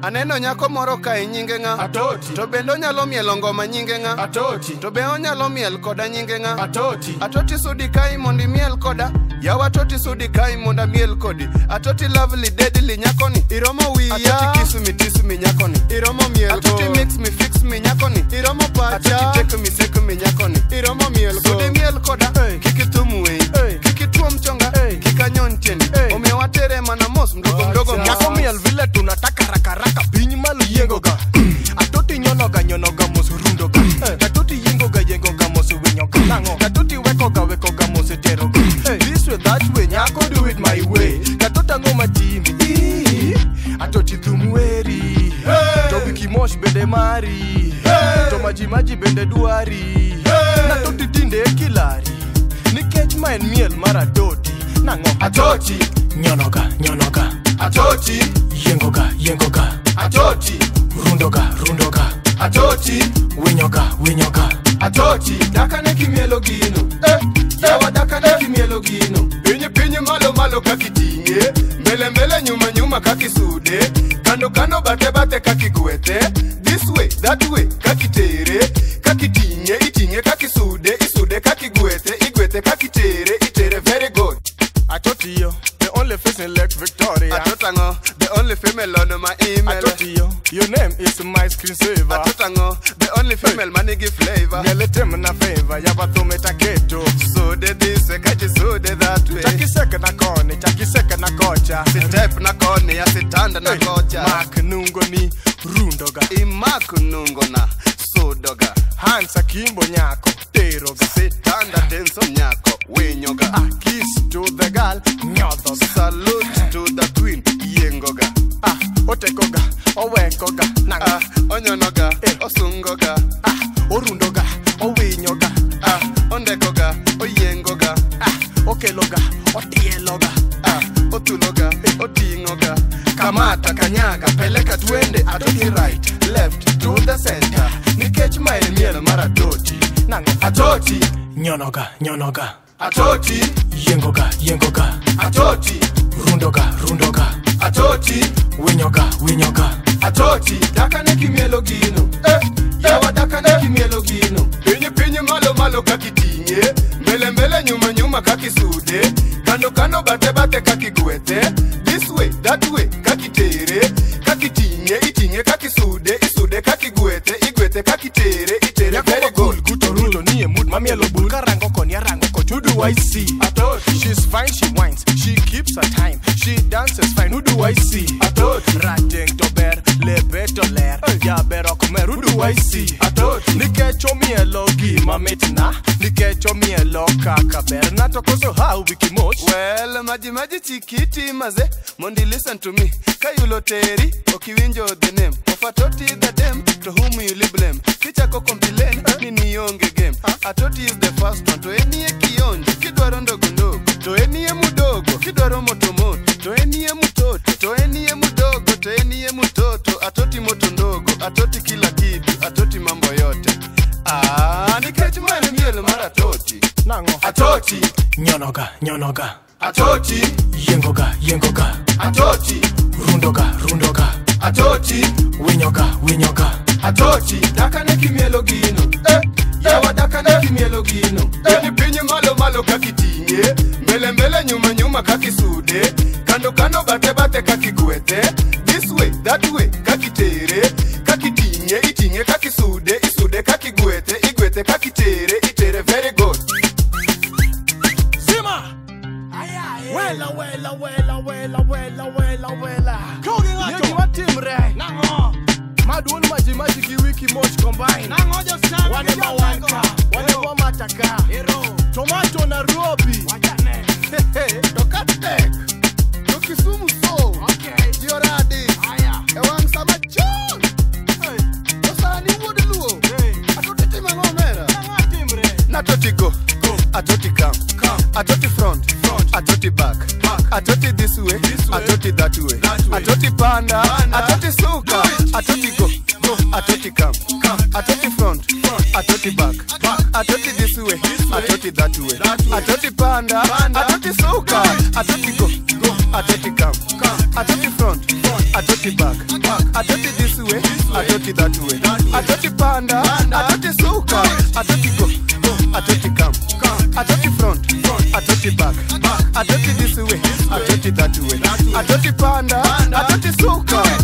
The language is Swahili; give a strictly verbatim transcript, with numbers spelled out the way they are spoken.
Aneno nyako moro kae nyinge nga Atoti. To bendo nyalo mielo ngoma nyinge nga Atoti. To be onyalo miel koda nyinge nga Atoti. Atoti sudi kai mondi miel koda Yawa atoti sudi kai monda miel kodi Atoti lovely deadly nyakoni Iromo wiya Atoti kiss me kiss me nyakoni Iromo miel Atoti mix me fix me nyakoni Iromo pacha Atoti take me take me nyakoni Iromo miel sudi miel koda Kiki tumwe Kiki tuom chonga Kika nyonteni Ome watere mana mos mdogo mdogo Nyako miel vile tunataka raka raka pinyi malu yengoga Atoti nyonoga nyonoga mosu rundoga Atoti yengoga yengoga mosu winyoga Nango Atoti wekoga wekoga mosu teroga This way that way nyako do it my way Katota ngoma timi Atoti thumweri To wiki mosh bende mari To maji maji bende duari Natoti tinde kilari Nikech ma en miel mara atoti Nango Atoti Nyonoga nyonoga Atoti Yengoga yengoga Atoti Rundoga rundoga Atoti Winyoga winyoga Atoti Dakane kimielo gino Eh Yawa dakane kimielo gino Pinyi pinyi malo malo kakitinge Mbele mbele nyuma nyuma kakisude Kando kando bate bate kakigwete This way that way kakitere Kakitinge itinge kakisude Isude kakigwete igwete kakitere Itere very good Atoti yo The only face in Lake Victoria Atotango The only female on my email Atoti yo Your name is my screensaver Atotango The only female money give flavor Ngeletem na favor Yabathume taketo So de this kaji so de that way Chaki seka na kone Chaki seka na kocha Si type na kone ya sitanda na kocha Mak nungo ni rundoga Imaku nungo na sodoga Hansa kimbo nyako Teroga Sitanda denso nyako Wenyoga Ah, kiss to the girl Nyothoga Salute to the queen Yengoga Ah, otekoga Owekoga Nanga Ah, onyonoga Eh. Osungoga Ah, orundoga Owinyoga Ah, ondekoga Oyengoga Ah, okeloga Otieloga Ah, otuloga Otingoga Kamata kanyaga Peleka twende Atoti right Left to the center Nikech ma en miel mar atoti Nango Atoti Nyonoga nyonoga Atoti Yengoga yengoga Atoti Rundoga rundoga Atoti Winyoga winyoga Atoti Dakane kimielo gino Eh Yawa dakane kimielo gino Pinyi pinyi malo malo kakitinge Mbele mbele nyuma nyuma kakisude Kando kando bate bate kakigwete This way that way kakitere Kakitinge itinge kakisude Isude kakigwete igwete kakitere Itere very good Guto ruto niye mood Mamielo bul Karango koni arango koch Who do I see? Atoti She's fine, she whines, she keeps her time, she dances fine. Who do I see? Atoti Rateng to ber, lebe to ler, ya bero comer. Who do I see? Atoti Nikecho mielo gima mitna, nikecho mielo kaka ber. Nato koso how wiki moch. Well, maji maji chikiti maze Mondi listen to me Kayulo teri, okiwinjo the name Of Atoti the dem, to whom you blame Kichako complain, nini yonge game Atoti is the first one To enie kionjo, kidwaro ndogo ndogo To enie mudogo, kidwaro moto moto To enie mutoto, to enie mudogo To enie mutoto, Atoti moto ndogo Atoti kila kitu, Atoti mambo yote Ah, nikech mani miel mar Atoti Nango Atoti Nyonoga, nyonoga Atoti Yengoga, yengoga Atoti Rundoga, rundoga Atoti Winyoga, winyoga Atoti Dakane kimielo gino Eh Yawa dakane kimielo gino Pinyi pinyi malo malo kakitinge Mbele mbele nyuma nyuma kakisude Kando kando bate bate kakigwete This way that way kakitere Kakitinge itinge kakisude Isude kakigwete igwete kakitere Itere very good Zima Wela, wela, wela, wela, wela, wela, wela Yegi wa timre Nango Maduon maji maji ki wiki moch combine Nango jo sami Wane mawanka Wane wa mataka Hero Tomato na Robi Wajane Tokatek Tokisumu so Okay Dioradi Aya Ewang sama chon Hey Osani wode luo Hey Atoti tima ngomera Nango timre Natoti go Go Atoti come Come Atoti front Front Atoti back Back Atoti this way This way Atoti that way That way Atoti panda Panda Atoti suka Atoti go Go Atoti come Come Atoti front Front Atoti back Back Atoti this way This way Atoti that way That way Atoti panda Panda Atoti suka Atoti go Go Atoti come Come Atoti front Front Atoti back Back atoti this way, atoti that way, atoti panda, atoti suka, atoti go, atoti come, atoti front, atoti back, atoti this way, atoti that way, atoti panda, atoti suka.